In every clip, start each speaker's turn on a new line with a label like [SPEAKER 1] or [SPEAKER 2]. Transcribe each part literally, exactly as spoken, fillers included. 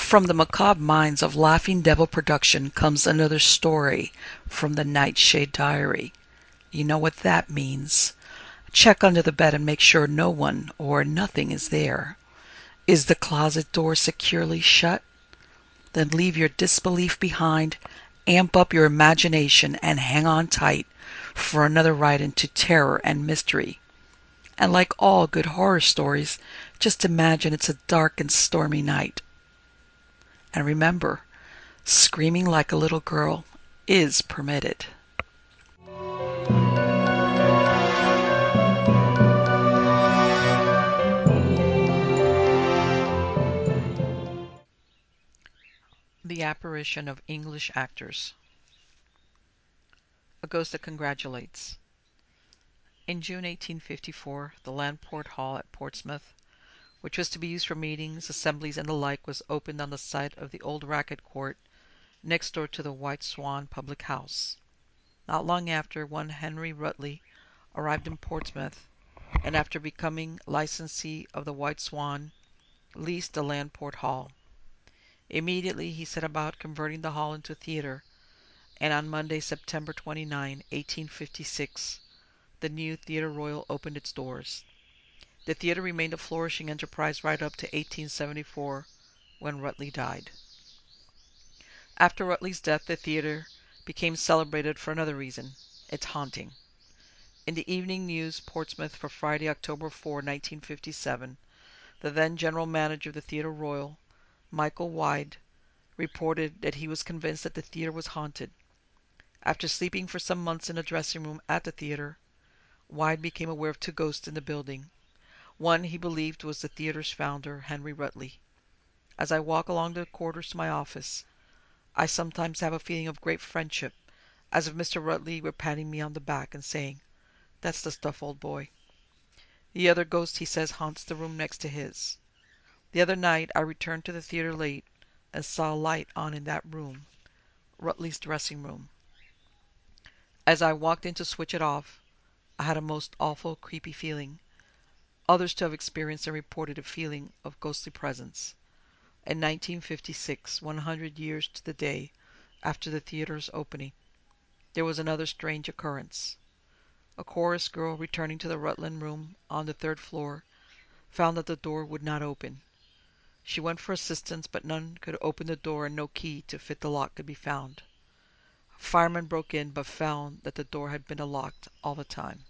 [SPEAKER 1] From the macabre minds of Laughing Devil Production comes another story from the Nightshade Diary. You know what that means. Check under the bed and make sure no one or nothing is there. Is the closet door securely shut? Then leave your disbelief behind, amp up your imagination, and hang on tight for another ride into terror and mystery. And like all good horror stories, just imagine it's a dark and stormy night. And remember, screaming like a little girl is permitted. The apparition of English actors. A ghost that congratulates. In June eighteen fifty-four, the Landport Hall at Portsmouth, which was to be used for meetings, assemblies, and the like, was opened on the site of the old Racket Court, next door to the White Swan public house. Not long after, one Henry Rutley arrived in Portsmouth, and after becoming licensee of the White Swan, leased the Landport Hall. Immediately he set about converting the hall into a theatre, and on Monday, September twenty-ninth, eighteen fifty-six, the new Theatre Royal opened its doors. The theatre remained a flourishing enterprise right up to eighteen seventy-four, when Rutley died. After Rutley's death, the theatre became celebrated for another reason: its haunting. In the Evening News, Portsmouth, for Friday, October fourth, nineteen fifty-seven, the then General Manager of the Theatre Royal, Michael Wyde, reported that he was convinced that the theatre was haunted. After sleeping for some months in a dressing room at the theatre, Wyde became aware of two ghosts in the building. One he believed was the theatre's founder, Henry Rutley. As I walk along the corridors to my office, I sometimes have a feeling of great friendship, as if Mister Rutley were patting me on the back and saying, "That's the stuff, old boy." The other ghost, he says, haunts the room next to his. The other night I returned to the theatre late and saw a light on in that room, Rutley's dressing room. As I walked in to switch it off, I had a most awful, creepy feeling. Others to have experienced and reported a feeling of ghostly presence. In nineteen fifty-six, one hundred years to the day after the theatre's opening, there was another strange occurrence. A chorus girl returning to the Rutland room on the third floor found that the door would not open. She went for assistance, but none could open the door and no key to fit the lock could be found. A fireman broke in, but found that the door had been locked all the time.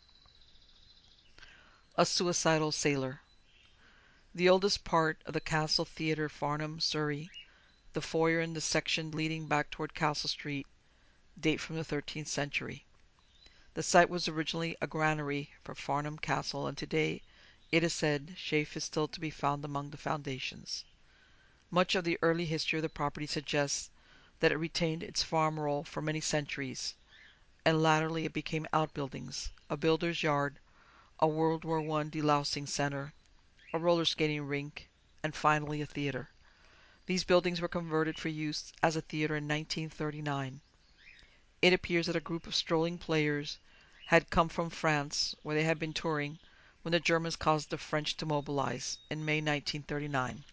[SPEAKER 1] A suicidal sailor. The oldest part of the Castle Theatre, Farnham, Surrey, the foyer and the section leading back toward Castle Street, date from the thirteenth century. The site was originally a granary for Farnham Castle, and today, it is said, chaff is still to be found among the foundations. Much of the early history of the property suggests that it retained its farm role for many centuries, and latterly it became outbuildings, a builder's yard, a World War One delousing center, a roller skating rink, and finally a theater. These buildings were converted for use as a theater in nineteen thirty-nine. It appears that a group of strolling players had come from France, where they had been touring, when the Germans caused the French to mobilize in May nineteen thirty-nine.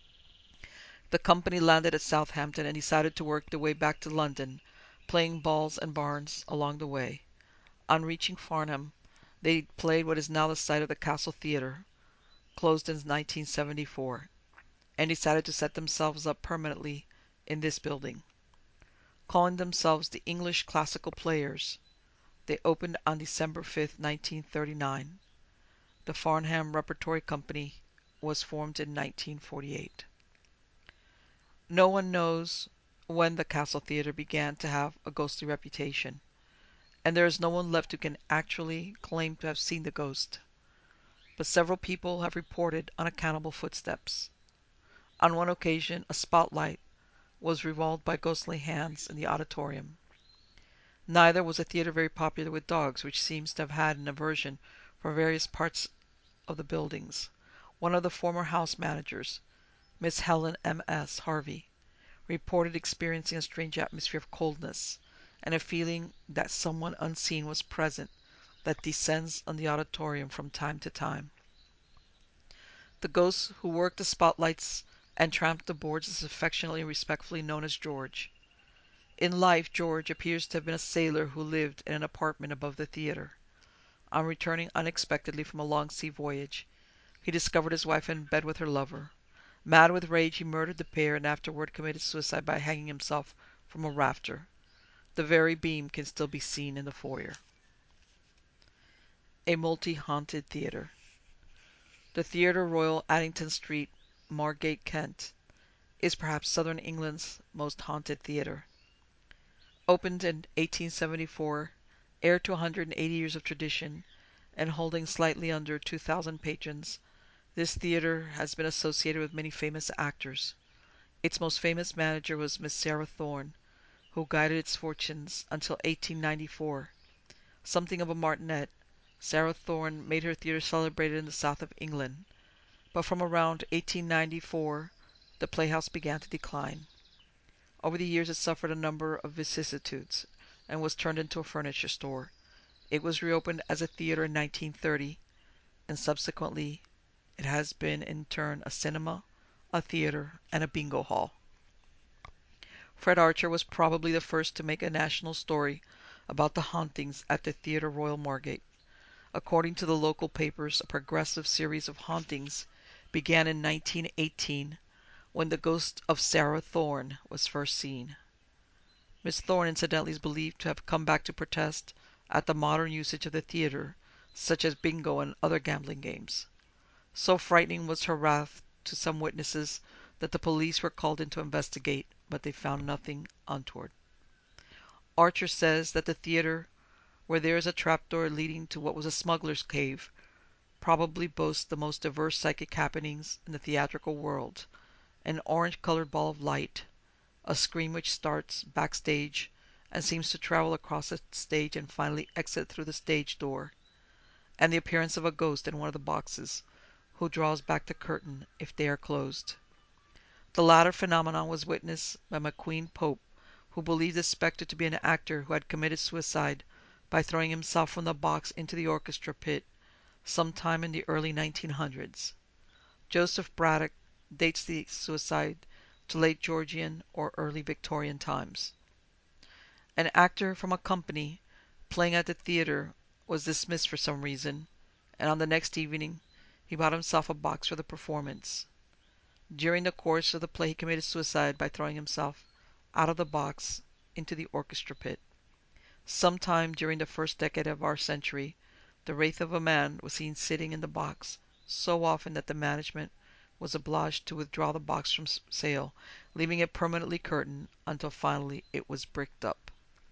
[SPEAKER 1] The company landed at Southampton and decided to work their way back to London, playing balls and barns along the way. On reaching Farnham, they played what is now the site of the Castle Theatre, closed in nineteen seventy-four, and decided to set themselves up permanently in this building. Calling themselves the English Classical Players, they opened on December fifth, nineteen thirty-nine. The Farnham Repertory Company was formed in nineteen forty-eight. No one knows when the Castle Theatre began to have a ghostly reputation, and there is no one left who can actually claim to have seen the ghost. But several people have reported unaccountable footsteps. On one occasion, a spotlight was revolved by ghostly hands in the auditorium. Neither was the theatre very popular with dogs, which seems to have had an aversion for various parts of the buildings. One of the former house managers, Miss Helen M S Harvey, reported experiencing a strange atmosphere of coldness, and a feeling that someone unseen was present that descends on the auditorium from time to time. The ghosts who worked the spotlights and tramped the boards is affectionately and respectfully known as George. In life, George appears to have been a sailor who lived in an apartment above the theater. On returning unexpectedly from a long sea voyage, he discovered his wife in bed with her lover. Mad with rage, he murdered the pair and afterward committed suicide by hanging himself from a rafter. The very beam can still be seen in the foyer. A multi-haunted theater. The Theatre Royal, Addington Street, Margate, Kent, is perhaps southern England's most haunted theatre. Opened in eighteen seventy-four, heir to one hundred eighty years of tradition, and holding slightly under two thousand patrons, this theatre has been associated with many famous actors. Its most famous manager was Miss Sarah Thorne, who guided its fortunes until eighteen ninety-four. Something of a martinet, Sarah Thorne made her theatre celebrated in the south of England. But from around eighteen ninety-four the playhouse began to decline. Over the years it suffered a number of vicissitudes, and was turned into a furniture store. It was reopened as a theatre in nineteen thirty, and subsequently it has been in turn a cinema, a theatre, and a bingo hall. Fred Archer was probably the first to make a national story about the hauntings at the Theatre Royal Margate. According to the local papers, a progressive series of hauntings began in nineteen eighteen, when the ghost of Sarah Thorne was first seen. Miss Thorne incidentally is believed to have come back to protest at the modern usage of the theatre, such as bingo and other gambling games. So frightening was her wrath to some witnesses that the police were called in to investigate, but they found nothing untoward. Archer says that the theatre, where there is a trapdoor leading to what was a smuggler's cave, probably boasts the most diverse psychic happenings in the theatrical world. An orange-colored ball of light, a scream which starts backstage and seems to travel across the stage and finally exit through the stage door, and the appearance of a ghost in one of the boxes, who draws back the curtain if they are closed. The latter phenomenon was witnessed by McQueen Pope, who believed the spectre to be an actor who had committed suicide by throwing himself from the box into the orchestra pit sometime in the early nineteen hundreds. Joseph Braddock dates the suicide to late Georgian or early Victorian times. An actor from a company playing at the theatre was dismissed for some reason, and on the next evening he bought himself a box for the performance. During the course of the play he committed suicide by throwing himself out of the box into the orchestra pit. Sometime during the first decade of our century, the wraith of a man was seen sitting in the box so often that the management was obliged to withdraw the box from sale, leaving it permanently curtained until finally it was bricked up.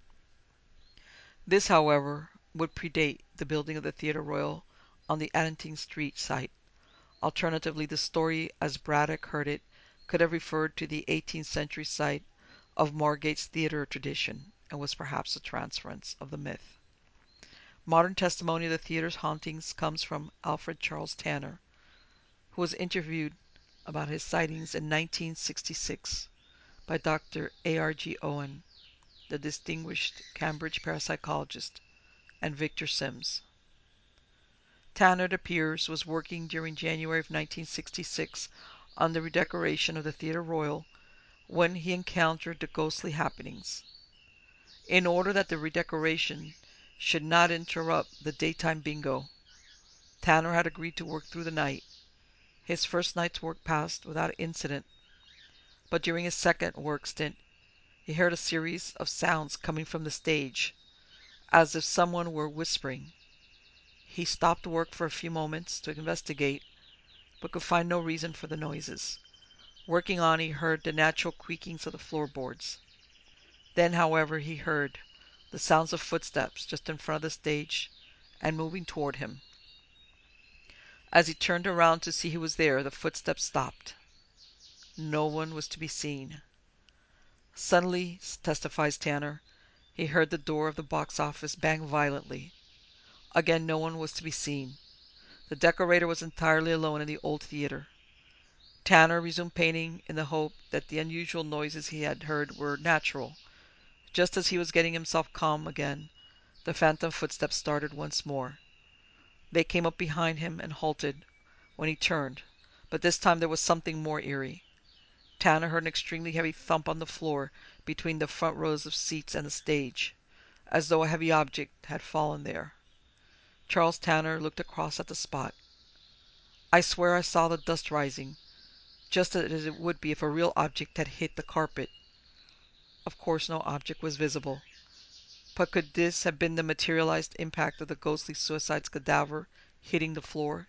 [SPEAKER 1] This, however, would predate the building of the Theatre Royal on the Addington Street site. Alternatively, the story as Braddock heard it could have referred to the eighteenth century site of Margate's theatre tradition, and was perhaps a transference of the myth. Modern testimony of the theatre's hauntings comes from Alfred Charles Tanner, who was interviewed about his sightings in nineteen sixty-six by Doctor A R G Owen, the distinguished Cambridge parapsychologist, and Victor Sims. Tanner, it appears, was working during January of nineteen sixty-six on the redecoration of the Theatre Royal when he encountered the ghostly happenings. In order that the redecoration should not interrupt the daytime bingo, Tanner had agreed to work through the night. His first night's work passed without incident, but during his second work stint he heard a series of sounds coming from the stage, as if someone were whispering. He stopped work for a few moments to investigate, but could find no reason for the noises. Working on, he heard the natural creakings of the floorboards. Then, however, he heard the sounds of footsteps just in front of the stage and moving toward him. As he turned around to see who was there, the footsteps stopped. No one was to be seen. Suddenly, testifies Tanner, he heard the door of the box office bang violently. Again, no one was to be seen. The decorator was entirely alone in the old theatre. Tanner resumed painting in the hope that the unusual noises he had heard were natural. Just as he was getting himself calm again, the phantom footsteps started once more. They came up behind him and halted when he turned, but this time there was something more eerie. Tanner heard an extremely heavy thump on the floor between the front rows of seats and the stage, as though a heavy object had fallen there. Charles Tanner looked across at the spot. "I swear I saw the dust rising, just as it would be if a real object had hit the carpet." Of course no object was visible, but could this have been the materialized impact of the ghostly suicide's cadaver hitting the floor?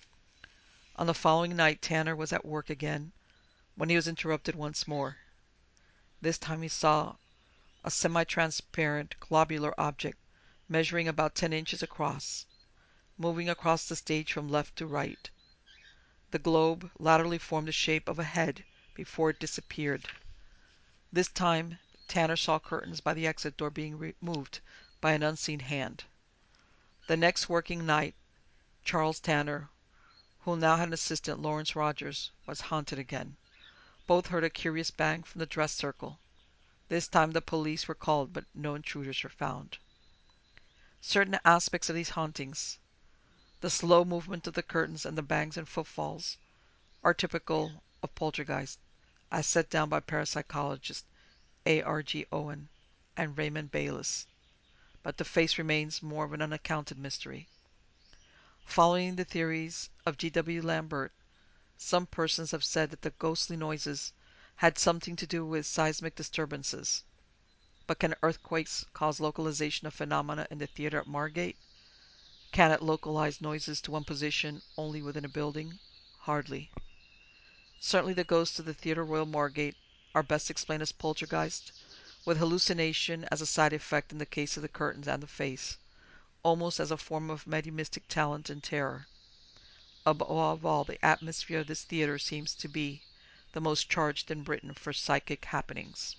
[SPEAKER 1] On the following night Tanner was at work again, when he was interrupted once more. This time he saw a semi-transparent globular object measuring about ten inches across, moving across the stage from left to right. The globe laterally formed the shape of a head before it disappeared. This time Tanner saw curtains by the exit door being removed by an unseen hand. The next working night Charles Tanner, who now had an assistant, Lawrence Rogers, was haunted again. Both heard a curious bang from the dress circle. This time the police were called, but no intruders were found. Certain aspects of these hauntings, the slow movement of the curtains and the bangs and footfalls, are typical of poltergeist, as set down by parapsychologists A R G Owen and Raymond Baylis, but the face remains more of an unaccounted mystery. Following the theories of G W Lambert, some persons have said that the ghostly noises had something to do with seismic disturbances. But can earthquakes cause localization of phenomena in the theater at Margate? Can it localize noises to one position only within a building? Hardly. Certainly the ghosts of the Theatre Royal Margate are best explained as poltergeist, with hallucination as a side effect in the case of the curtains and the face, almost as a form of mediumistic talent and terror. Above all, the atmosphere of this theatre seems to be the most charged in Britain for psychic happenings.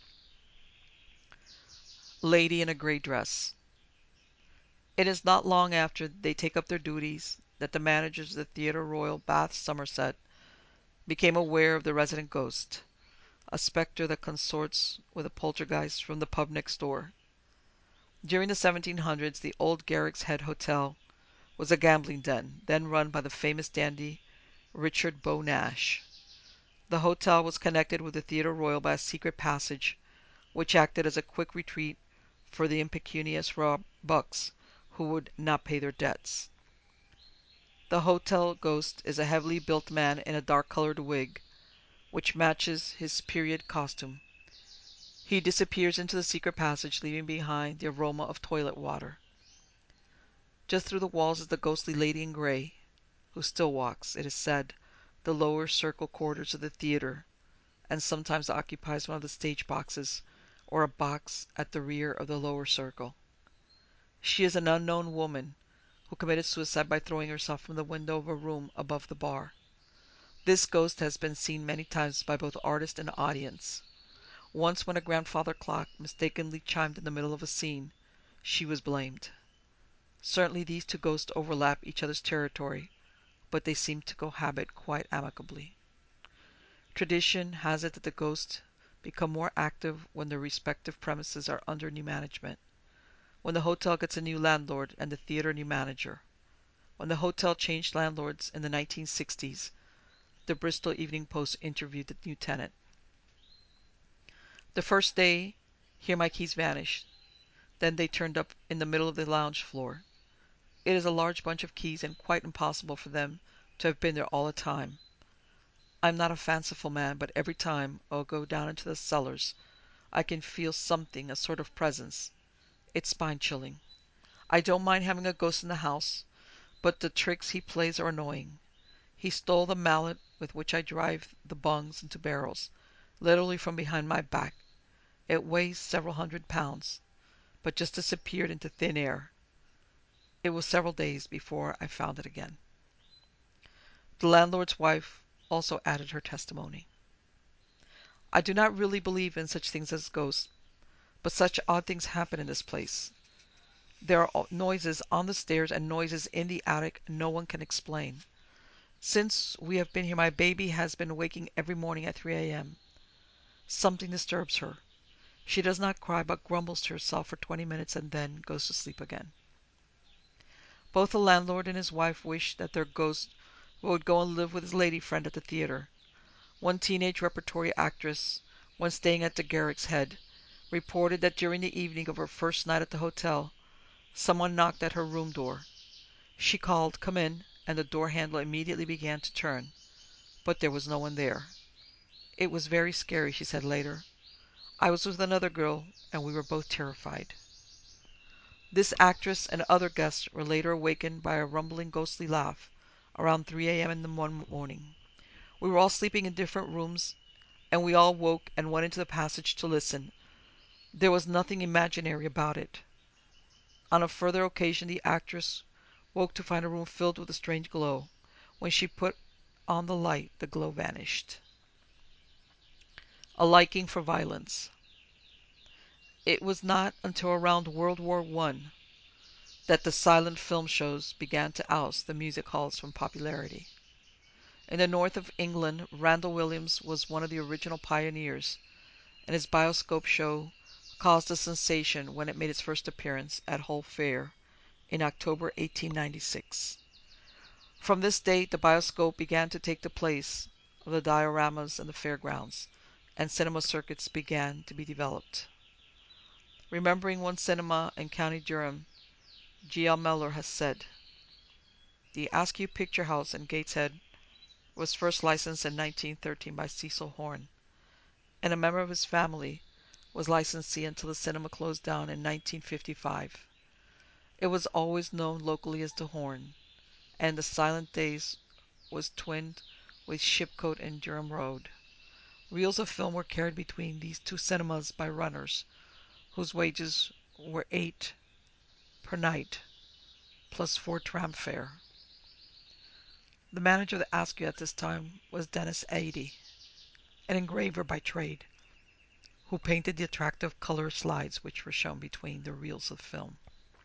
[SPEAKER 1] Lady in a Grey Dress. It is not long after they take up their duties that the managers of the Theatre Royal, Bath, Somerset, became aware of the resident ghost, a spectre that consorts with a poltergeist from the pub next door. During the seventeen hundreds, the old Garrick's Head Hotel was a gambling den, then run by the famous dandy Richard Beau Nash. The hotel was connected with the Theatre Royal by a secret passage, which acted as a quick retreat for the impecunious rob bucks who would not pay their debts. The hotel ghost is a heavily built man in a dark-colored wig, which matches his period costume. He disappears into the secret passage, leaving behind the aroma of toilet water. Just through the walls is the ghostly lady in grey, who still walks, it is said, the lower circle corridors of the theatre, and sometimes occupies one of the stage boxes, or a box at the rear of the lower circle. She is an unknown woman who committed suicide by throwing herself from the window of a room above the bar. This ghost has been seen many times by both artist and audience. Once, when a grandfather clock mistakenly chimed in the middle of a scene, she was blamed. Certainly these two ghosts overlap each other's territory, but they seem to cohabit quite amicably. Tradition has it that the ghosts become more active when their respective premises are under new management. When the hotel gets a new landlord and the theatre a new manager. When the hotel changed landlords in the nineteen sixties, the Bristol Evening Post interviewed the new tenant. The first day, here my keys vanished. Then they turned up in the middle of the lounge floor. It is a large bunch of keys and quite impossible for them to have been there all the time. I'm not a fanciful man, but every time I'll go down into the cellars, I can feel something, a sort of presence. It's spine-chilling. I don't mind having a ghost in the house, but the tricks he plays are annoying. He stole the mallet with which I drive the bungs into barrels, literally from behind my back. It weighs several hundred pounds, but just disappeared into thin air. It was several days before I found it again. The landlord's wife also added her testimony. I do not really believe in such things as ghosts, but such odd things happen in this place. There are noises on the stairs and noises in the attic no one can explain. Since we have been here, my baby has been waking every morning at three a.m. Something disturbs her. She does not cry, but grumbles to herself for twenty minutes and then goes to sleep again. Both the landlord and his wife wish that their ghost would go and live with his lady friend at the theatre. One teenage repertory actress, when staying at the Garrick's Head, reported that during the evening of her first night at the hotel, someone knocked at her room door. She called, "Come in," and the door handle immediately began to turn, but there was no one there. "It was very scary," she said later. "I was with another girl, and we were both terrified." This actress and other guests were later awakened by a rumbling ghostly laugh around three a m in the one morning. We were all sleeping in different rooms, and we all woke and went into the passage to listen. There was nothing imaginary about it. On a further occasion the actress woke to find a room filled with a strange glow. When she put on the light, the glow vanished. A liking for violence. It was not until around World War One that the silent film shows began to oust the music halls from popularity. In the north of England, Randall Williams was one of the original pioneers, and his bioscope show caused a sensation when it made its first appearance at Hull Fair in October eighteen ninety-six. From this date, the bioscope began to take the place of the dioramas and the fairgrounds, and cinema circuits began to be developed. Remembering one cinema in County Durham, G. L. Mellor has said, "The Askew Picture House in Gateshead was first licensed in nineteen thirteen by Cecil Horne, and a member of his family was licensee until the cinema closed down in nineteen fifty-five. It was always known locally as the Horn, and the silent days was twinned with Shipcote and Durham Road. Reels of film were carried between these two cinemas by runners, whose wages were eight per night, plus four tram fare." The manager of the Askew at this time was Denis Eadie, an engraver by trade, who painted the attractive color slides which were shown between the reels of film.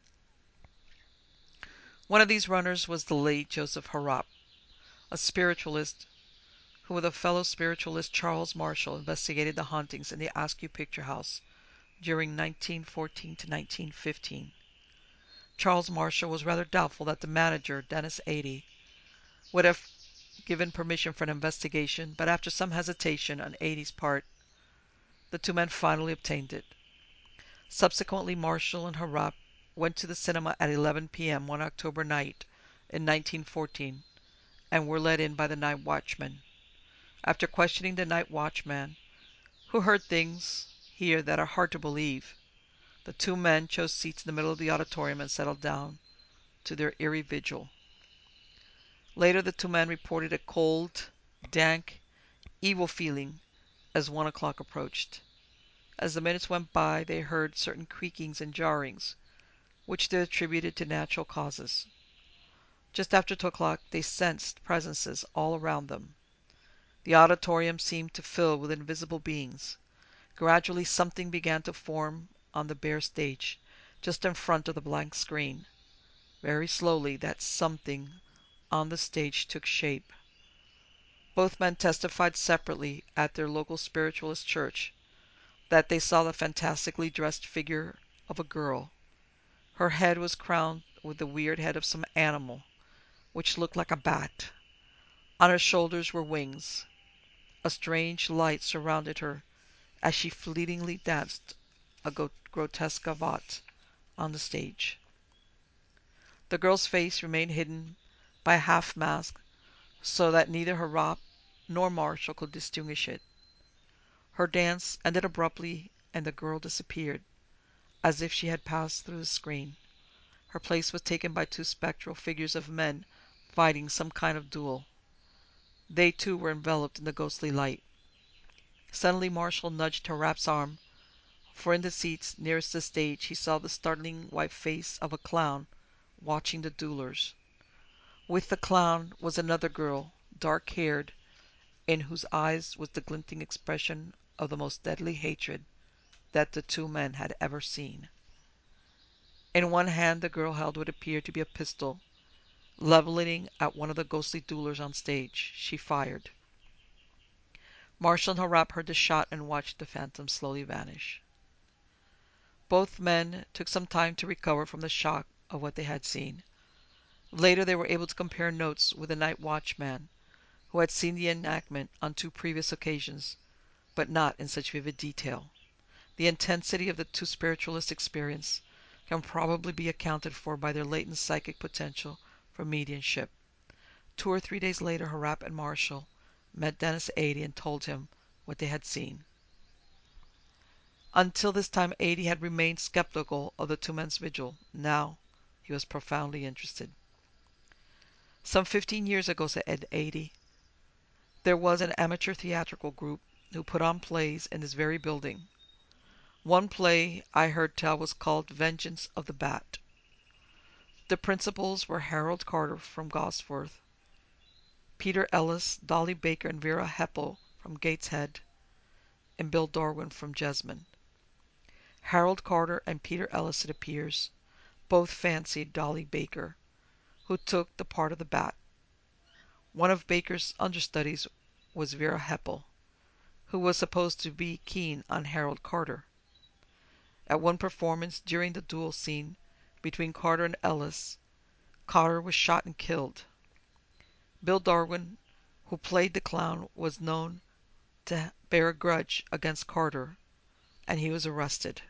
[SPEAKER 1] One of these runners was the late Joseph Harrop, a spiritualist who with a fellow spiritualist, Charles Marshall, investigated the hauntings in the Askew Picture House during nineteen fourteen to nineteen fifteen. Charles Marshall was rather doubtful that the manager, Denis Eadie, would have given permission for an investigation, but after some hesitation on Eadie's part, the two men finally obtained it. Subsequently, Marshall and Harrop went to the cinema at eleven p m one October night in nineteen fourteen and were let in by the night watchman. After questioning the night watchman, who heard things here that are hard to believe, the two men chose seats in the middle of the auditorium and settled down to their eerie vigil. Later the two men reported a cold, dank, evil feeling as one o'clock approached. As the minutes went by, they heard certain creakings and jarrings, which they attributed to natural causes. Just after two o'clock, they sensed presences all around them. The auditorium seemed to fill with invisible beings. Gradually something began to form on the bare stage, just in front of the blank screen. Very slowly that something on the stage took shape. Both men testified separately at their local spiritualist church that they saw the fantastically dressed figure of a girl. Her head was crowned with the weird head of some animal, which looked like a bat. On her shoulders were wings. A strange light surrounded her as she fleetingly danced a grotesque gavotte on the stage. The girl's face remained hidden by a half mask so that neither Harrop nor Marshall could distinguish it. Her dance ended abruptly and the girl disappeared, as if she had passed through the screen. Her place was taken by two spectral figures of men fighting some kind of duel. They too were enveloped in the ghostly light. Suddenly Marshall nudged Harrop's arm, for in the seats nearest the stage he saw the startling white face of a clown watching the duelers. With the clown was another girl, dark-haired, in whose eyes was the glinting expression of the most deadly hatred that the two men had ever seen. In one hand the girl held what appeared to be a pistol. Leveling at one of the ghostly duelers on stage, she fired. Marshall and Harrop heard the shot and watched the phantom slowly vanish. Both men took some time to recover from the shock of what they had seen. Later they were able to compare notes with the night watchman, who had seen the enactment on two previous occasions, but not in such vivid detail. The intensity of the two spiritualist experience can probably be accounted for by their latent psychic potential for mediumship. Two or three days later, Harrap and Marshall met Dennis Adie and told him what they had seen. Until this time, Adie had remained skeptical of the two men's vigil. Now he was profoundly interested. Some fifteen years ago, said Ed Adie, there was an amateur theatrical group who put on plays in this very building. One play I heard tell was called Vengeance of the Bat. The principals were Harold Carter from Gosforth, Peter Ellis, Dolly Baker, and Vera Heppel from Gateshead, and Bill Darwin from Jesmond. Harold Carter and Peter Ellis, it appears, both fancied Dolly Baker, who took the part of the Bat. One of Baker's understudies was Vera Heppel, who was supposed to be keen on Harold Carter. At one performance, during the duel scene between Carter and Ellis, Carter was shot and killed. Bill Darwin, who played the clown, was known to bear a grudge against Carter, and he was arrested.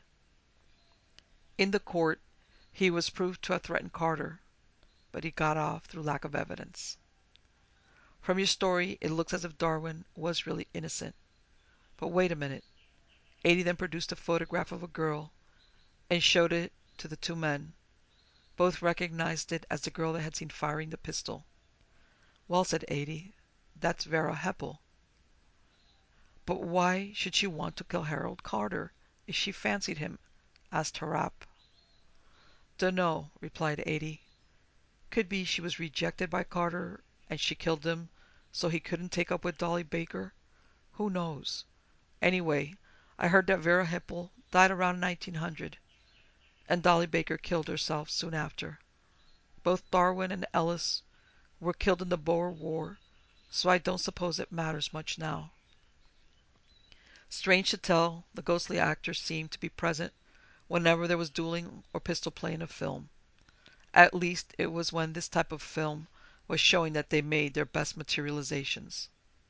[SPEAKER 1] In the court, he was proved to have threatened Carter, but he got off through lack of evidence. From your story, it looks as if Darwin was really innocent. But wait a minute. Adie then produced a photograph of a girl and showed it to the two men. Both recognized it as the girl they had seen firing the pistol. Well, said Adie, that's Vera Heppel. But why should she want to kill Harold Carter if she fancied him? Asked Harrap. Dunno, replied Adie. Could be she was rejected by Carter and she killed him so he couldn't take up with Dolly Baker. Who knows? Anyway, I heard that Vera Heppel died around nineteen hundred, and Dolly Baker killed herself soon after. Both Darwin and Ellis were killed in the Boer War, so I don't suppose it matters much now. Strange to tell, the ghostly actors seemed to be present whenever there was dueling or pistol play in a film. At least it was when this type of film was showing that they made their best materializations.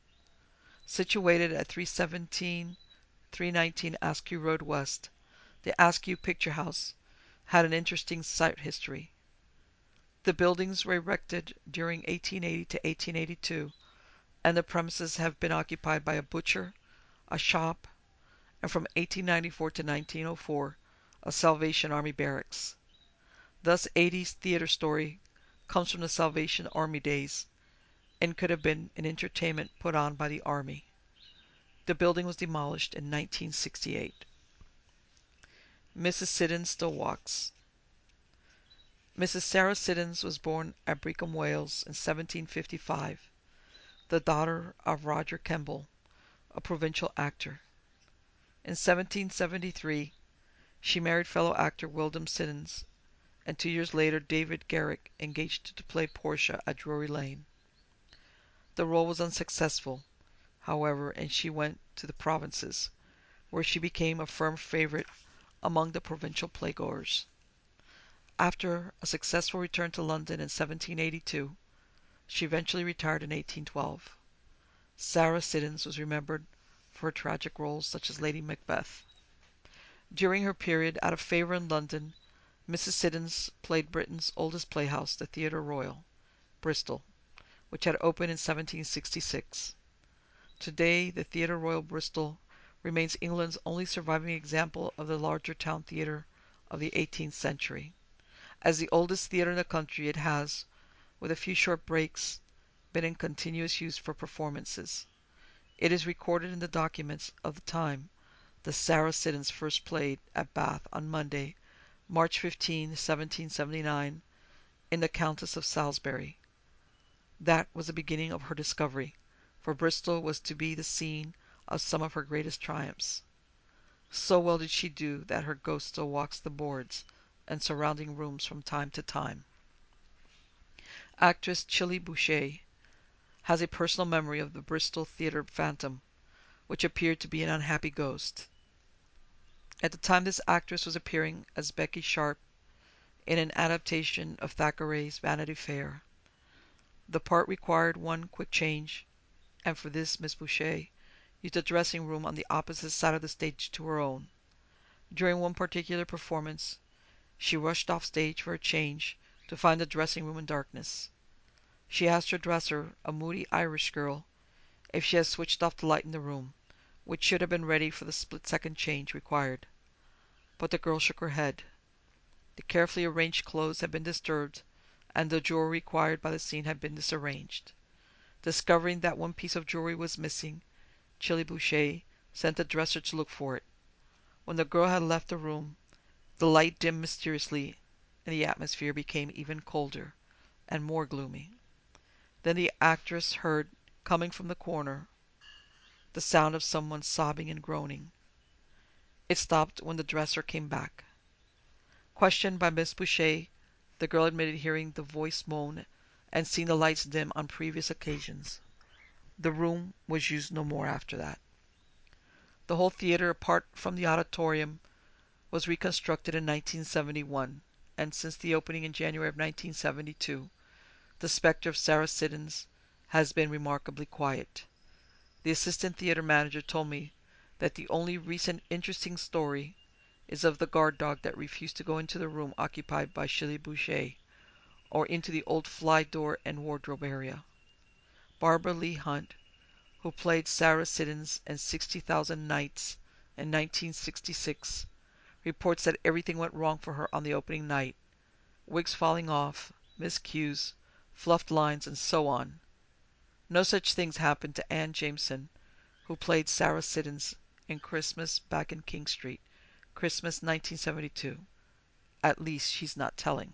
[SPEAKER 1] Situated at three seventeen, three nineteen Askew Road West, the Askew Picture House had an interesting site history. The buildings were erected during eighteen eighty to eighteen eighty-two, and the premises have been occupied by a butcher, a shop, and from eighteen ninety-four to nineteen oh four, a Salvation Army barracks. Thus, Adie's theater story comes from the Salvation Army days and could have been an entertainment put on by the Army. The building was demolished in nineteen sixty-eight. Missus Siddons still walks. Missus Sarah Siddons was born at Brecon, Wales in seventeen fifty-five, the daughter of Roger Kemble, a provincial actor. In seventeen seventy-three, she married fellow actor Wyndham Siddons, and two years later David Garrick engaged to play Portia at Drury Lane. The role was unsuccessful, however, and she went to the provinces, where she became a firm favorite among the provincial playgoers. After a successful return to London in seventeen eighty-two, she eventually retired in eighteen twelve. Sarah Siddons was remembered for her tragic roles such as Lady Macbeth. During her period out of favour in London, Missus Siddons played Britain's oldest playhouse, the Theatre Royal, Bristol, which had opened in seventeen sixty-six. Today, the Theatre Royal Bristol remains England's only surviving example of the larger town theatre of the eighteenth century. As the oldest theatre in the country, it has, with a few short breaks, been in continuous use for performances. It is recorded in the documents of the time that Sarah Siddons first played at Bath on Monday, March fifteenth, seventeen seventy-nine, in The Countess of Salisbury. That was the beginning of her discovery, for Bristol was to be the scene of some of her greatest triumphs. So well did she do that her ghost still walks the boards and surrounding rooms from time to time. Actress Chili Boucher has a personal memory of the Bristol Theatre phantom, which appeared to be an unhappy ghost. At the time, this actress was appearing as Becky Sharp in an adaptation of Thackeray's Vanity Fair. The part required one quick change, and for this Miss Boucher used a dressing room on the opposite side of the stage to her own. During one particular performance, she rushed off stage for a change to find the dressing room in darkness. She asked her dresser, a moody Irish girl, if she had switched off the light in the room, which should have been ready for the split-second change required. But the girl shook her head. The carefully arranged clothes had been disturbed, and the jewelry required by the scene had been disarranged. Discovering that one piece of jewelry was missing, Chili Boucher sent the dresser to look for it. When the girl had left the room, the light dimmed mysteriously, and the atmosphere became even colder and more gloomy. Then the actress heard, coming from the corner, the sound of someone sobbing and groaning. It stopped when the dresser came back. Questioned by Miss Boucher, the girl admitted hearing the voice moan and seeing the lights dim on previous occasions. The room was used no more after that. The whole theater, apart from the auditorium, was reconstructed in nineteen seventy-one, and since the opening in January of nineteen seventy-two, the specter of Sarah Siddons has been remarkably quiet. The assistant theater manager told me that the only recent interesting story is of the guard dog that refused to go into the room occupied by Chili Boucher, or into the old fly door and wardrobe area. Barbara Lee Hunt, who played Sarah Siddons in sixty thousand Nights in nineteen sixty-six, reports that everything went wrong for her on the opening night. Wigs falling off, miscues, fluffed lines, and so on. No such things happened to Ann Jameson, who played Sarah Siddons in Christmas Back in King Street, Christmas nineteen seventy-two. At least she's not telling.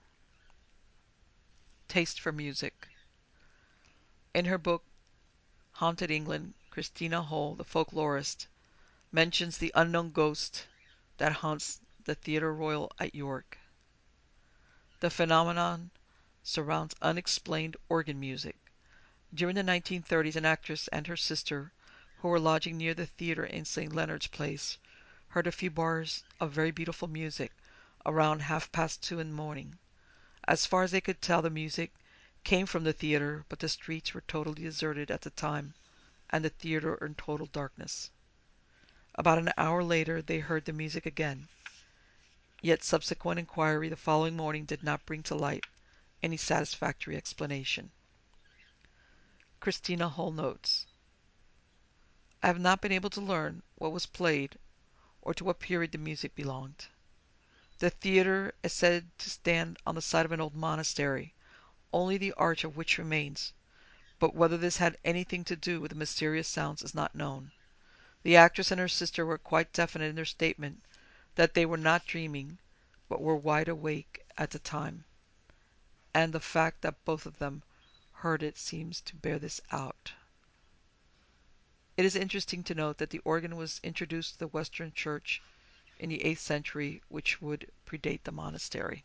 [SPEAKER 1] Taste for music. In her book Haunted England, Christina Hole, the folklorist, mentions the unknown ghost that haunts the Theatre Royal at York. The phenomenon surrounds unexplained organ music. During the nineteen thirties, an actress and her sister, who were lodging near the theatre in Saint Leonard's Place, heard a few bars of very beautiful music around half past two in the morning. As far as they could tell, the music came from the theatre, but the streets were totally deserted at the time, and the theatre in total darkness. About an hour later, they heard the music again. Yet subsequent inquiry the following morning did not bring to light any satisfactory explanation. Christina Hole notes, I have not been able to learn what was played or to what period the music belonged. The theatre is said to stand on the site of an old monastery, only the arch of which remains, but whether this had anything to do with the mysterious sounds is not known. The actress and her sister were quite definite in their statement that they were not dreaming, but were wide awake at the time, and the fact that both of them heard it seems to bear this out. It is interesting to note that the organ was introduced to the Western Church in the eighth century, which would predate the monastery.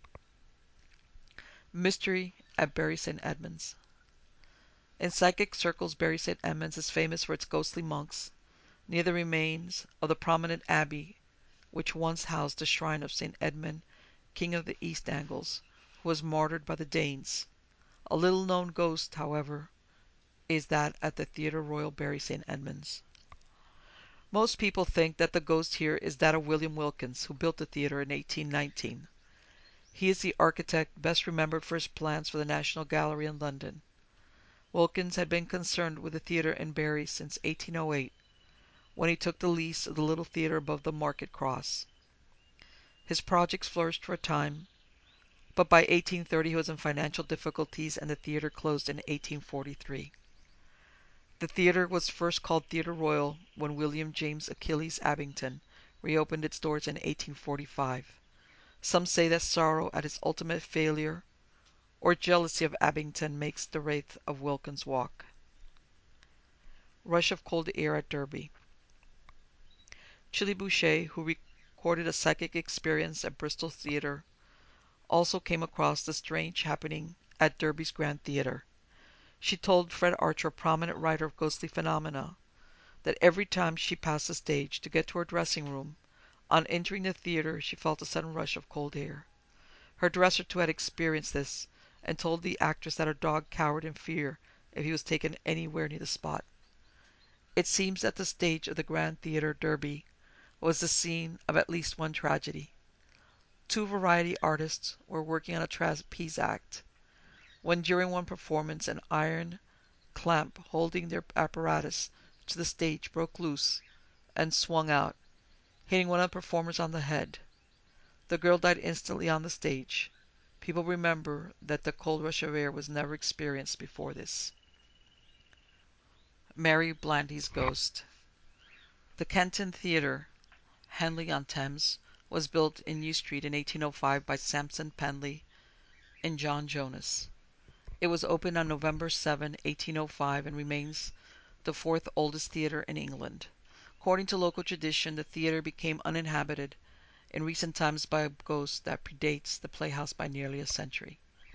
[SPEAKER 1] Mystery at Bury Saint Edmunds. In psychic circles, Bury Saint Edmunds is famous for its ghostly monks, near the remains of the prominent abbey which once housed the shrine of Saint Edmund, King of the East Angles, who was martyred by the Danes. A little known ghost, however, is that at the Theatre Royal Bury Saint Edmunds. Most people think that the ghost here is that of William Wilkins, who built the theatre in eighteen nineteen. He is the architect best remembered for his plans for the National Gallery in London. Wilkins had been concerned with the theatre in Bury since eighteen oh eight, when he took the lease of the little theatre above the Market Cross. His projects flourished for a time, but by eighteen thirty he was in financial difficulties and the theatre closed in eighteen forty-three. The theatre was first called Theatre Royal when William James Achilles Abington reopened its doors in eighteen forty-five. Some say that sorrow at its ultimate failure or jealousy of Abington makes the wraith of Wilkins walk. Rush of cold air at Derby. Chili Boucher, who recorded a psychic experience at Bristol Theatre, also came across the strange happening at Derby's Grand Theatre. She told Fred Archer, a prominent writer of ghostly phenomena, that every time she passed the stage to get to her dressing room, on entering the theatre she felt a sudden rush of cold air. Her dresser too had experienced this, and told the actress that her dog cowered in fear if he was taken anywhere near the spot. It seems that the stage of the Grand Theatre Derby was the scene of at least one tragedy. Two variety artists were working on a trapeze act when during one performance an iron clamp holding their apparatus to the stage broke loose and swung out, hitting one of the performers on the head. The girl died instantly on the stage. People remember that the cold rush of air was never experienced before this. Mary Blandy's Ghost. The Kenton Theatre, Henley-on-Thames, was built in New Street in eighteen oh five by Sampson Penley and John Jonas. It was opened on November seventh, eighteen oh five, and remains the fourth oldest theatre in England. According to local tradition, the theatre became uninhabited in recent times by a ghost that predates the playhouse by nearly a century.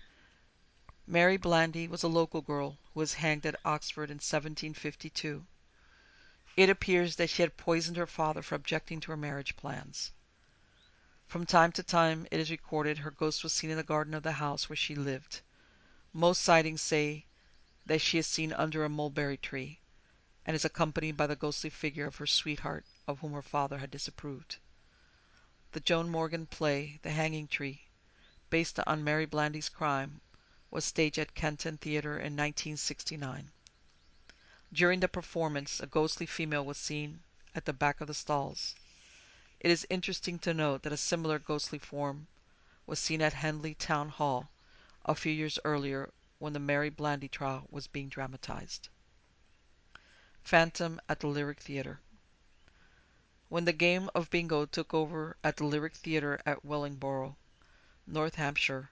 [SPEAKER 1] Mary Blandy was a local girl who was hanged at Oxford in seventeen fifty-two. It appears that she had poisoned her father for objecting to her marriage plans. From time to time, it is recorded, her ghost was seen in the garden of the house where she lived. Most sightings say that she is seen under a mulberry tree, and is accompanied by the ghostly figure of her sweetheart, of whom her father had disapproved. The Joan Morgan play, The Hanging Tree, based on Mary Blandy's crime, was staged at Kenton Theatre in nineteen sixty-nine. During the performance, a ghostly female was seen at the back of the stalls. It is interesting to note that a similar ghostly form was seen at Henley Town Hall a few years earlier when the Mary Blandy trial was being dramatized. Phantom at the Lyric Theatre. When the game of bingo took over at the Lyric Theatre at Wellingborough, North Hampshire,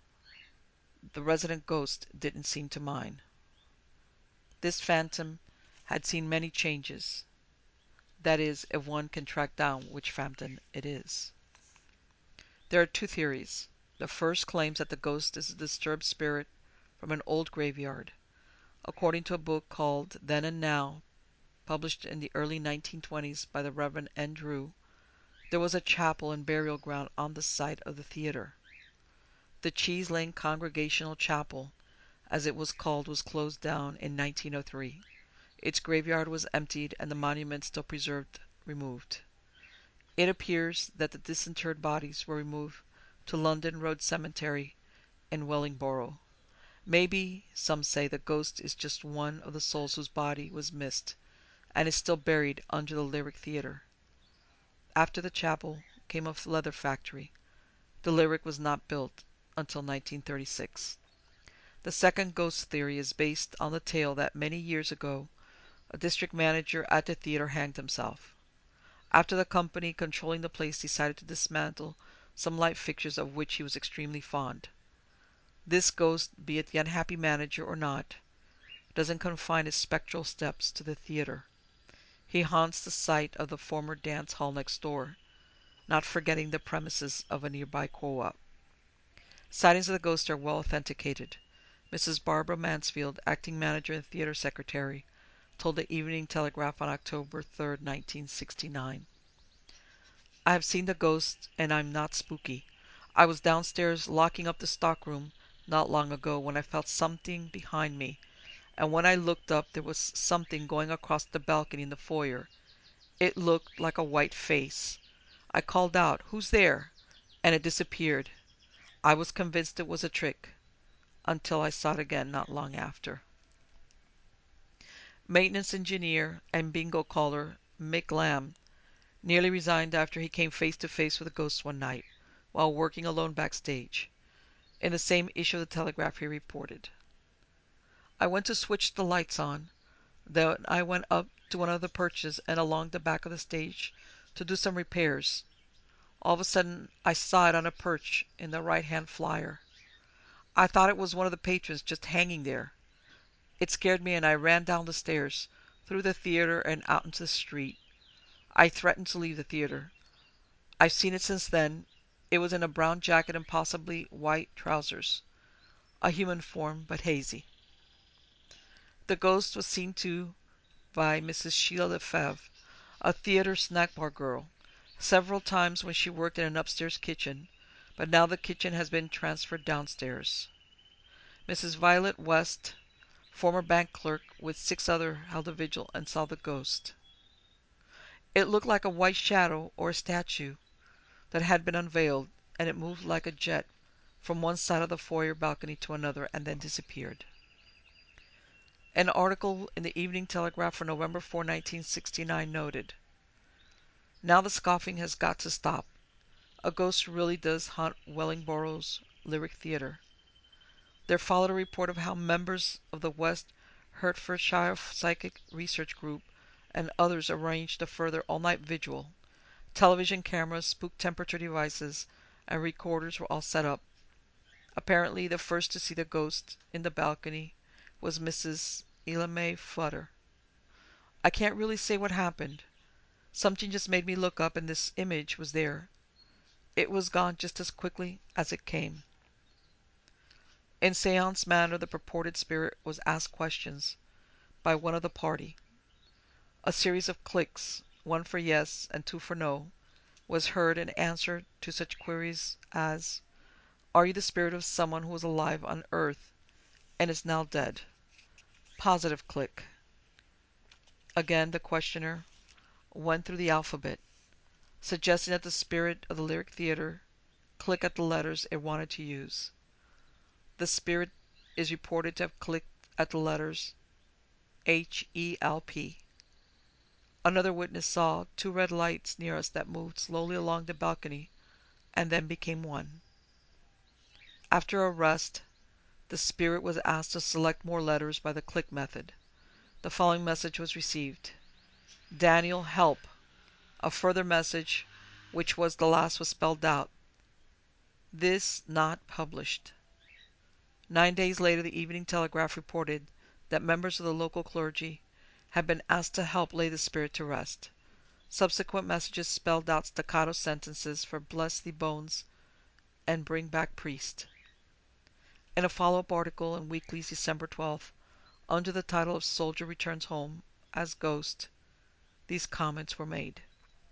[SPEAKER 1] the resident ghost didn't seem to mind. This phantom had seen many changes. That is, if one can track down which phantom it is. There are two theories. The first claims that the ghost is a disturbed spirit from an old graveyard. According to a book called Then and Now, published in the early nineteen twenties by the Reverend N. Drew, there was a chapel and burial ground on the site of the theatre. The Cheese Lane Congregational Chapel, as it was called, was closed down in nineteen oh three. Its graveyard was emptied and the monument still preserved removed. It appears that the disinterred bodies were removed to London Road Cemetery in Wellingborough. Maybe, some say, the ghost is just one of the souls whose body was missed and is still buried under the Lyric Theatre. After the chapel came a leather factory. The Lyric was not built until nineteen thirty-six. The second ghost theory is based on the tale that many years ago a district manager at the theatre hanged himself, after the company controlling the place decided to dismantle some light fixtures of which he was extremely fond. This ghost, be it the unhappy manager or not, doesn't confine his spectral steps to the theatre. He haunts the site of the former dance hall next door, not forgetting the premises of a nearby co-op. Sightings of the ghost are well authenticated. Missus Barbara Mansfield, acting manager and theatre secretary, told the Evening Telegraph on October third, nineteen sixty-nine. I have seen the ghost, and I'm not spooky. I was downstairs locking up the stockroom not long ago when I felt something behind me, and when I looked up there was something going across the balcony in the foyer. It looked like a white face. I called out, "Who's there?" and it disappeared. I was convinced it was a trick, until I saw it again not long after. Maintenance engineer and bingo caller Mick Lamb nearly resigned after he came face to face with a ghost one night while working alone backstage. In the same issue of the Telegraph he reported, "I went to switch the lights on. Then I went up to one of the perches and along the back of the stage to do some repairs. All of a sudden I saw it on a perch in the right-hand flyer. I thought it was one of the patrons just hanging there. It scared me and I ran down the stairs, through the theatre and out into the street. I threatened to leave the theatre. I've seen it since then. It was in a brown jacket and possibly white trousers. A human form, but hazy." The ghost was seen too by Missus Sheila Lefebvre, a theatre snack bar girl, several times when she worked in an upstairs kitchen, but now the kitchen has been transferred downstairs. Missus Violet West, former bank clerk, with six others held a vigil and saw the ghost. It looked like a white shadow or a statue that had been unveiled, and it moved like a jet from one side of the foyer balcony to another and then disappeared. An article in the Evening Telegraph for November fourth, nineteen sixty-nine noted, "Now the scoffing has got to stop. A ghost really does haunt Wellingboro's Lyric Theatre." There followed a report of how members of the West Hertfordshire Psychic Research Group and others arranged a further all-night vigil. Television cameras, spook temperature devices, and recorders were all set up. Apparently, the first to see the ghost in the balcony was Missus Elamay Flutter. "I can't really say what happened. Something just made me look up and this image was there. It was gone just as quickly as it came." In seance manner, the purported spirit was asked questions by one of the party. A series of clicks, one for yes and two for no, was heard in answer to such queries as, "Are you the spirit of someone who was alive on earth and is now dead?" Positive click. Again the questioner went through the alphabet, suggesting that the spirit of the Lyric Theatre click at the letters it wanted to use. The spirit is reported to have clicked at the letters H E L P. Another witness saw two red lights near us that moved slowly along the balcony and then became one. After a rest, the spirit was asked to select more letters by the click method. The following message was received: "Daniel, help." A further message, which was the last, was spelled out: "This not published." Nine days later, the Evening Telegraph reported that members of the local clergy had been asked to help lay the spirit to rest. Subsequent messages spelled out staccato sentences for "bless the bones" and "bring back priest." In a follow-up article in Weekly's December twelfth, under the title of "Soldier Returns Home as Ghost," these comments were made: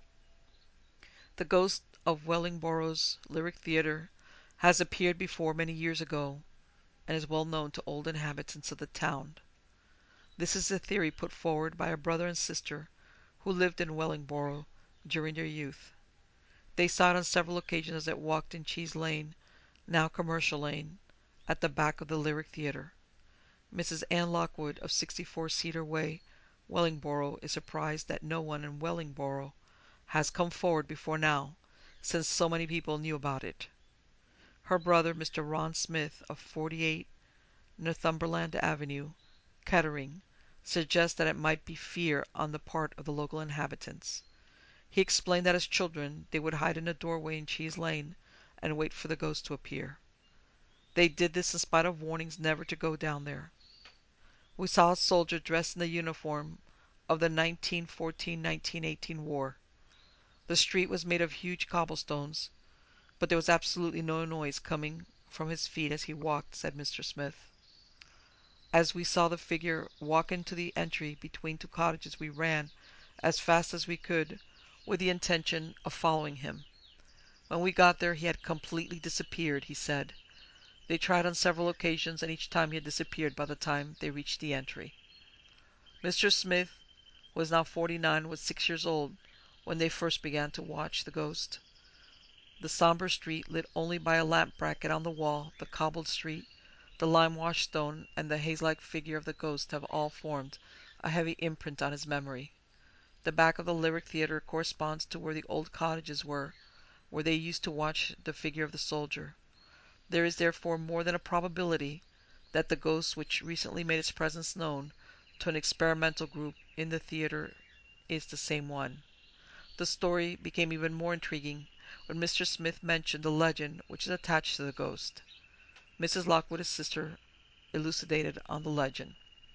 [SPEAKER 1] "The ghost of Wellingboro's Lyric Theatre has appeared before many years ago, and is well known to old inhabitants of the town. This is a theory put forward by a brother and sister who lived in Wellingboro during their youth. They saw it on several occasions as it walked in Cheese Lane, now Commercial Lane, at the back of the Lyric Theatre. Missus Ann Lockwood of sixty-four Cedar Way, Wellingboro, is surprised that no one in Wellingboro has come forward before now, since so many people knew about it. Her brother, Mister Ron Smith of forty-eight Northumberland Avenue, Kettering, suggests that it might be fear on the part of the local inhabitants. He explained that as children they would hide in a doorway in Cheese Lane and wait for the ghost to appear. They did this in spite of warnings never to go down there. We saw a soldier dressed in the uniform of the nineteen fourteen nineteen eighteen war. The street was made of huge cobblestones, but there was absolutely no noise coming from his feet as he walked," said Mister Smith. "As we saw the figure walk into the entry between two cottages, we ran as fast as we could with the intention of following him. When we got there he had completely disappeared," he said. They tried on several occasions, and each time he had disappeared by the time they reached the entry. Mister Smith, who was now forty-nine, was six years old when they first began to watch the ghost. The somber street, lit only by a lamp bracket on the wall, the cobbled street, the lime-washed stone, and the haze-like figure of the ghost have all formed a heavy imprint on his memory. The back of the Lyric Theatre corresponds to where the old cottages were, where they used to watch the figure of the soldier. There is therefore more than a probability that the ghost which recently made its presence known to an experimental group in the theatre is the same one. The story became even more intriguing when Mister Smith mentioned the legend which is attached to the ghost. Missus Lockwood, his sister, elucidated on the legend.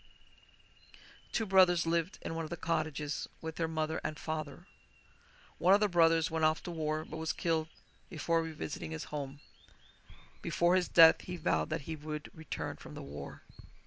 [SPEAKER 1] Two brothers lived in one of the cottages with their mother and father. One of the brothers went off to war but was killed before revisiting his home. Before his death he vowed that he would return from the war.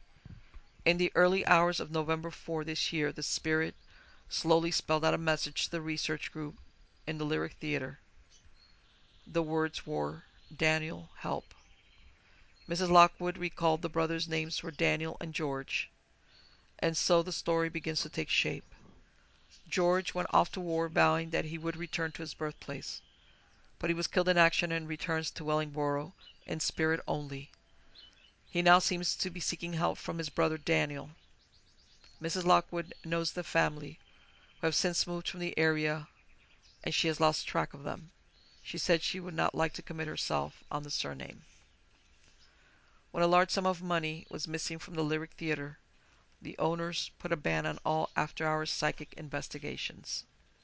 [SPEAKER 1] In the early hours of November fourth this year, the spirit slowly spelled out a message to the research group in the Lyric Theatre. The words were, "Daniel, help." Missus Lockwood recalled the brothers' names were Daniel and George. And so the story begins to take shape. George went off to war vowing that he would return to his birthplace, but he was killed in action and returns to Wellingborough in spirit only. He now seems to be seeking help from his brother Daniel. Missus Lockwood knows the family, who have since moved from the area, and she has lost track of them. She said she would not like to commit herself on the surname. When a large sum of money was missing from the Lyric Theatre, the owners put a ban on all after-hours psychic investigations.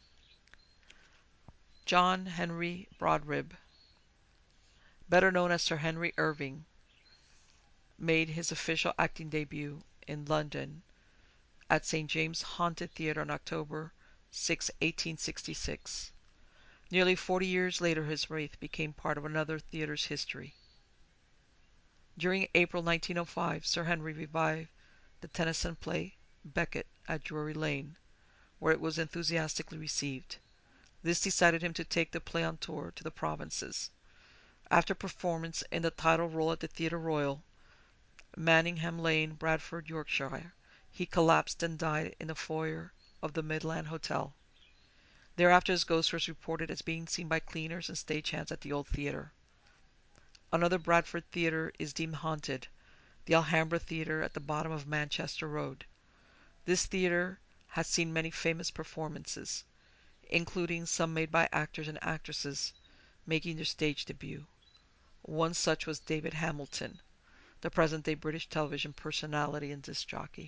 [SPEAKER 1] John Henry Brodribb, better known as Sir Henry Irving, made his official acting debut in London at Saint James's Haunted Theatre on October sixth, eighteen sixty-six. Nearly forty years later, his wraith became part of another theatre's history. During April nineteen oh five, Sir Henry revived the Tennyson play Becket at Drury Lane, where it was enthusiastically received. This decided him to take the play on tour to the provinces. After performance in the title role at the Theatre Royal, Manningham Lane, Bradford, Yorkshire, he collapsed and died in the foyer of the Midland Hotel. Thereafter his ghost was reported as being seen by cleaners and stagehands at the old theatre. Another Bradford theatre is deemed haunted, the Alhambra Theatre at the bottom of Manchester Road. This theatre has seen many famous performances, including some made by actors and actresses making their stage debut. One such was David Hamilton, the present-day British television personality and disc jockey.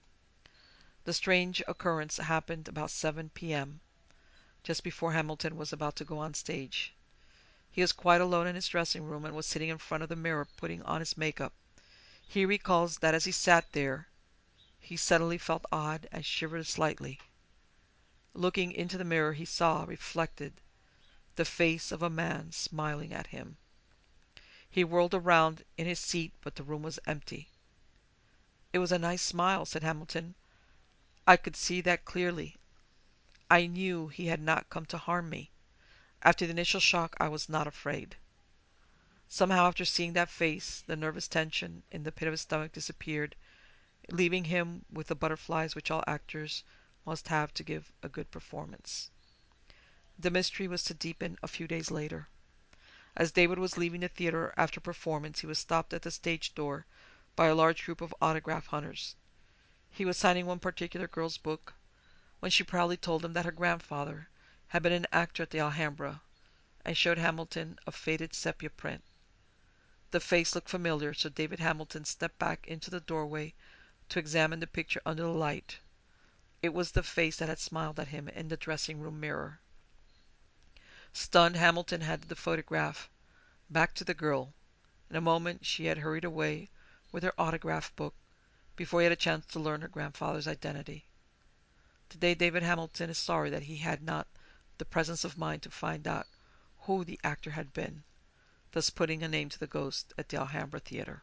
[SPEAKER 1] The strange occurrence happened about seven p m, just before Hamilton was about to go on stage. He was quite alone in his dressing room and was sitting in front of the mirror putting on his makeup. He recalls that as he sat there, he suddenly felt odd and shivered slightly. Looking into the mirror, he saw reflected the face of a man smiling at him. He whirled around in his seat, but the room was empty. "It was a nice smile," said Hamilton. "I could see that clearly. I knew he had not come to harm me. After the initial shock, I was not afraid." Somehow, after seeing that face, the nervous tension in the pit of his stomach disappeared, leaving him with the butterflies which all actors must have to give a good performance. The mystery was to deepen a few days later. As David was leaving the theatre after performance, he was stopped at the stage door by a large group of autograph hunters. He was signing one particular girl's book when she proudly told him that her grandfather had been an actor at the Alhambra, and showed Hamilton a faded sepia print. The face looked familiar, so David Hamilton stepped back into the doorway to examine the picture under the light. It was the face that had smiled at him in the dressing-room mirror. Stunned, Hamilton handed the photograph back to the girl. In a moment she had hurried away with her autograph book before he had a chance to learn her grandfather's identity. Today David Hamilton is sorry that he had not the presence of mind to find out who the actor had been, thus putting a name to the ghost at the Alhambra Theatre.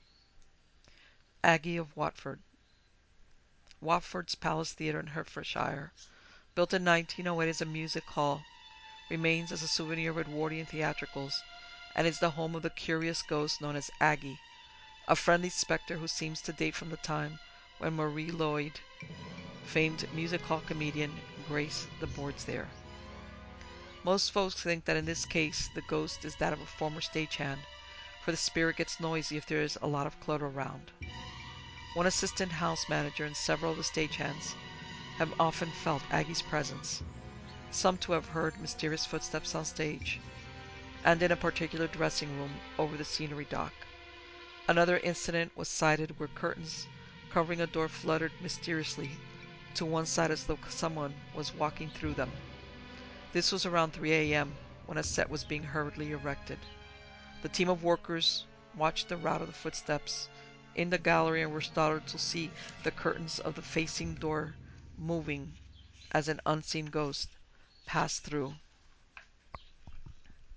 [SPEAKER 1] Aggie of Watford. Watford's Palace Theatre in Hertfordshire, built in nineteen oh eight as a music hall, remains as a souvenir of Edwardian theatricals, and is the home of the curious ghost known as Aggie, a friendly spectre who seems to date from the time when Marie Lloyd, famed music hall comedian, graced the boards there. Most folks think that in this case the ghost is that of a former stagehand, for the spirit gets noisy if there is a lot of clutter around. One assistant house manager and several of the stagehands have often felt Aggie's presence, some to have heard mysterious footsteps on stage, and in a particular dressing room over the scenery dock. Another incident was cited where curtains covering a door fluttered mysteriously to one side as though someone was walking through them. This was around three a m when a set was being hurriedly erected. The team of workers watched the route of the footsteps in the gallery and were startled to see the curtains of the facing door moving as an unseen ghost passed through.